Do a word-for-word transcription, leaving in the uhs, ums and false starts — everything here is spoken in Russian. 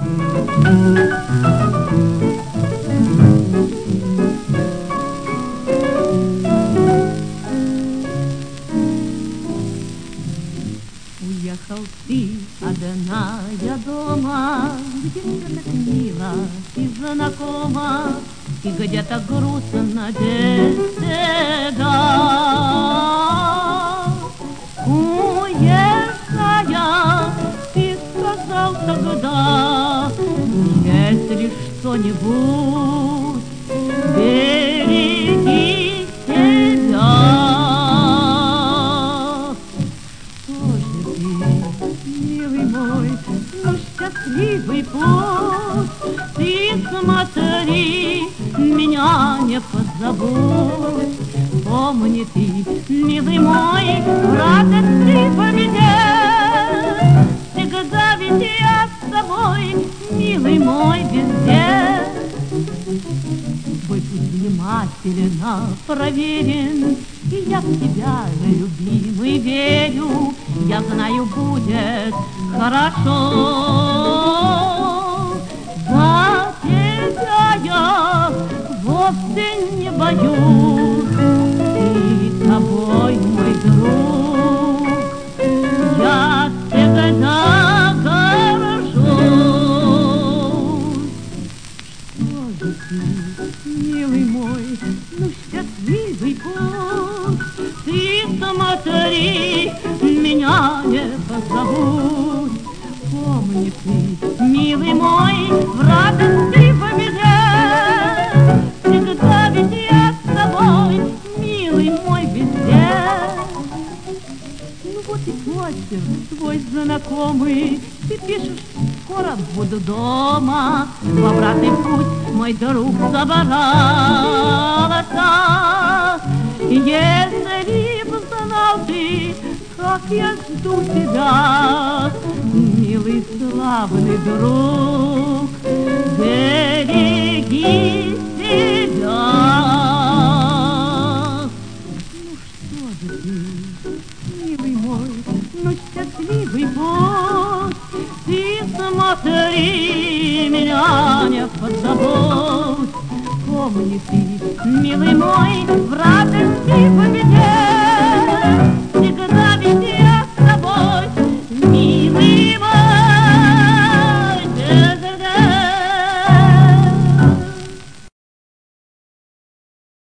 Уехал ты одна дома, где все так мило и знакомо, и где-то грустно без тебя. Уезжая, ты сказал тогда, если что-нибудь, береги себя. Милый мой, ну счастливый путь, ты смотри, меня не позабудь. Помни ты, милый мой, радость ты победе, всегда ведь я с тобой, милый мой, везде. Будь внимательно проверен, и я в тебя, любимый, верю. Я знаю, будет хорошо. За тебя я вовсе не боюсь, и тобой, мой друг, я всегда горжусь. Что же ты, милый мой, ну счастливый путь, ты смотри, меня не позабудь. Помни ты, милый мой, в радости и победе, всегда ведь я с тобой, милый мой, везде. Ну вот и почерк твой знакомый, ты пишешь, скоро буду дома. В обратный путь, мой друг, собрался. Если б знал ты, как я жду тебя, милый славный друг, береги себя. Ну что же ты, милый мой, ну счастливый путь, ты смотри, меня не позабудь. Помни ты, милый мой, в радости победе,